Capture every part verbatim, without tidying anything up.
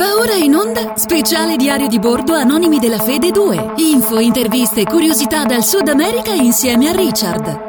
Va ora in onda speciale diario di bordo Anonimi della Fede due. Info, interviste e curiosità dal Sud America insieme a Richard.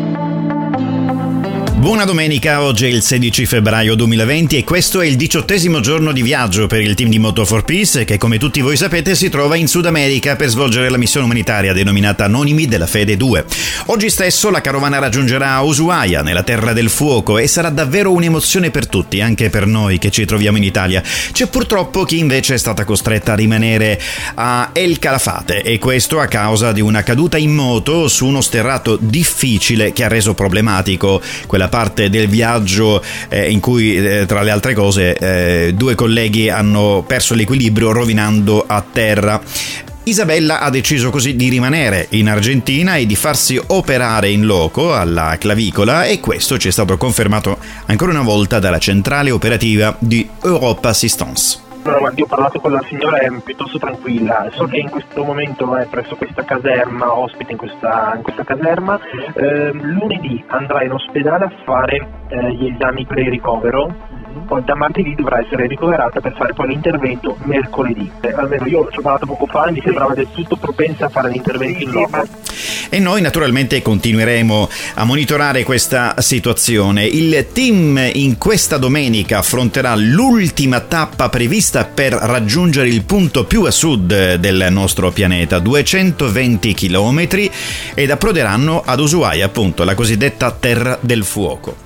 Buona domenica, oggi è il sedici febbraio duemilaventi e questo è il diciottesimo giorno di viaggio per il team di Moto for Peace che, come tutti voi sapete, si trova in Sud America per svolgere la missione umanitaria denominata Anonimi della Fede due. Oggi stesso la carovana raggiungerà Ushuaia, nella Terra del Fuoco, e sarà davvero un'emozione per tutti, anche per noi che ci troviamo in Italia. C'è purtroppo chi invece è stata costretta a rimanere a El Calafate, e questo a causa di una caduta in moto su uno sterrato difficile che ha reso problematico quella parte del viaggio eh, in cui eh, tra le altre cose eh, due colleghi hanno perso l'equilibrio rovinando a terra. Isabella ha deciso così di rimanere in Argentina e di farsi operare in loco alla clavicola, e questo ci è stato confermato ancora una volta dalla centrale operativa di Europe Assistance. Allora, guardi, ho parlato con la signora, è piuttosto tranquilla. So che in questo momento è presso questa caserma, ospite in questa, in questa caserma. Eh, lunedì andrà in ospedale a fare eh, gli esami per il ricovero. Poi da martedì dovrà essere ricoverata per fare poi l'intervento mercoledì. Eh, almeno io ci ho parlato poco fa e mi sembrava del tutto propensa a fare l'intervento in loco. E noi naturalmente continueremo a monitorare questa situazione. Il team in questa domenica affronterà l'ultima tappa prevista per raggiungere il punto più a sud del nostro pianeta, duecentoventi chilometri, ed approderanno ad Ushuaia, appunto, la cosiddetta Terra del Fuoco.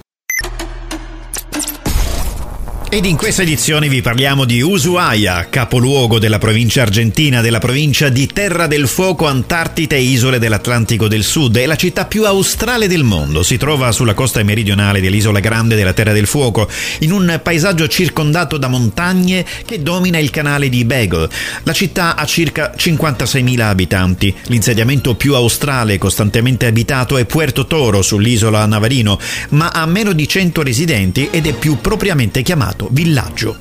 Ed in questa edizione vi parliamo di Ushuaia, capoluogo della provincia argentina della provincia di Terra del Fuoco, Antartide e isole dell'Atlantico del Sud. È la città più australe del mondo, si trova sulla costa meridionale dell'isola grande della Terra del Fuoco, in un paesaggio circondato da montagne che domina il canale di Beagle. La città ha circa cinquantaseimila abitanti. L'insediamento più australe costantemente abitato è Puerto Toro sull'isola Navarino, ma ha meno di cento residenti ed è più propriamente chiamato villaggio.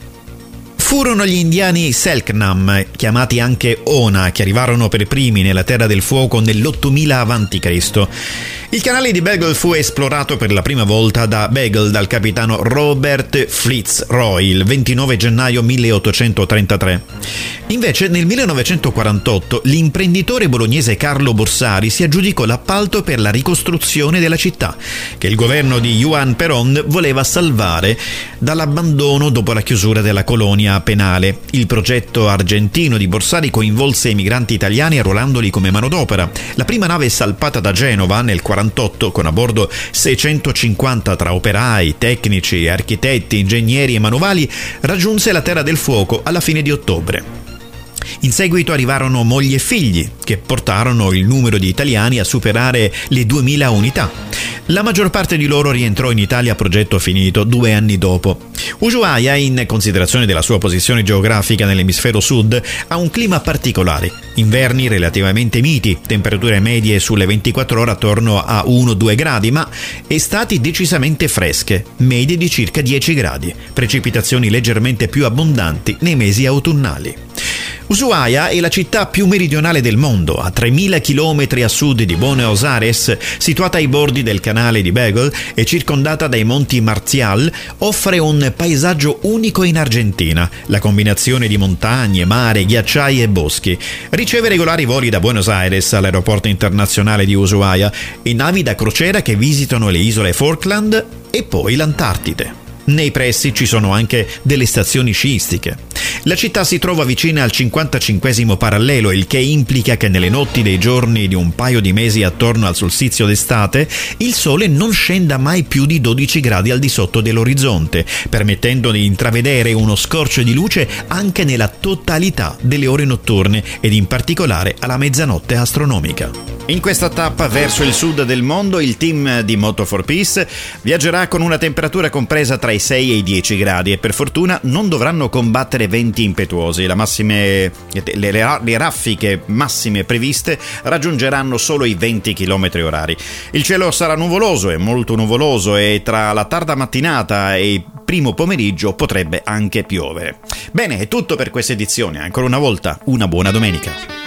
Furono gli indiani Selknam, chiamati anche Ona, che arrivarono per primi nella Terra del Fuoco nell'ottomila avanti Cristo Il canale di Beagle fu esplorato per la prima volta da Beagle dal capitano Robert Fitzroy il ventinove gennaio milleottocentotrentatré. Invece nel millenovecentoquarantotto l'imprenditore bolognese Carlo Borsari si aggiudicò l'appalto per la ricostruzione della città, che il governo di Juan Perón voleva salvare dall'abbandono dopo la chiusura della colonia penale. Il progetto argentino di Borsari coinvolse i migranti italiani arruolandoli come manodopera. La prima nave salpata da Genova nel quarantotto, con a bordo seicentocinquanta tra operai, tecnici, architetti, ingegneri e manovali, raggiunse la Terra del Fuoco alla fine di ottobre. In seguito arrivarono mogli e figli, che portarono il numero di italiani a superare le duemila unità. La maggior parte di loro rientrò in Italia a progetto finito due anni dopo. Ushuaia, in considerazione della sua posizione geografica nell'emisfero sud, ha un clima particolare. Inverni relativamente miti, temperature medie sulle ventiquattro ore attorno a uno due gradi, ma estati decisamente fresche, medie di circa dieci gradi, precipitazioni leggermente più abbondanti nei mesi autunnali. Ushuaia è la città più meridionale del mondo, a tremila chilometri a sud di Buenos Aires, situata ai bordi del canale di Beagle e circondata dai monti Marcial, offre un paesaggio unico in Argentina, la combinazione di montagne, mare, ghiacciai e boschi. Riceve regolari voli da Buenos Aires all'aeroporto internazionale di Ushuaia e navi da crociera che visitano le isole Falkland e poi l'Antartide. Nei pressi ci sono anche delle stazioni sciistiche. La città si trova vicina al cinquantacinquesimo parallelo, il che implica che nelle notti dei giorni di un paio di mesi attorno al solstizio d'estate il sole non scenda mai più di dodici gradi al di sotto dell'orizzonte, permettendo di intravedere uno scorcio di luce anche nella totalità delle ore notturne ed in particolare alla mezzanotte astronomica. In questa tappa verso il sud del mondo il team di Moto for Peace viaggerà con una temperatura compresa tra i sei e i dieci gradi e per fortuna non dovranno combattere venti impetuosi. La massime, le, le, le raffiche massime previste raggiungeranno solo i venti chilometri orari. Il cielo sarà nuvoloso e molto nuvoloso e tra la tarda mattinata e il primo pomeriggio potrebbe anche piovere. Bene, è tutto per questa edizione. Ancora una volta, una buona domenica.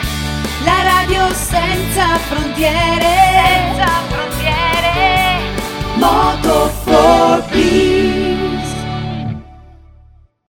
La radio senza frontiere, senza frontiere, Moto for Peace.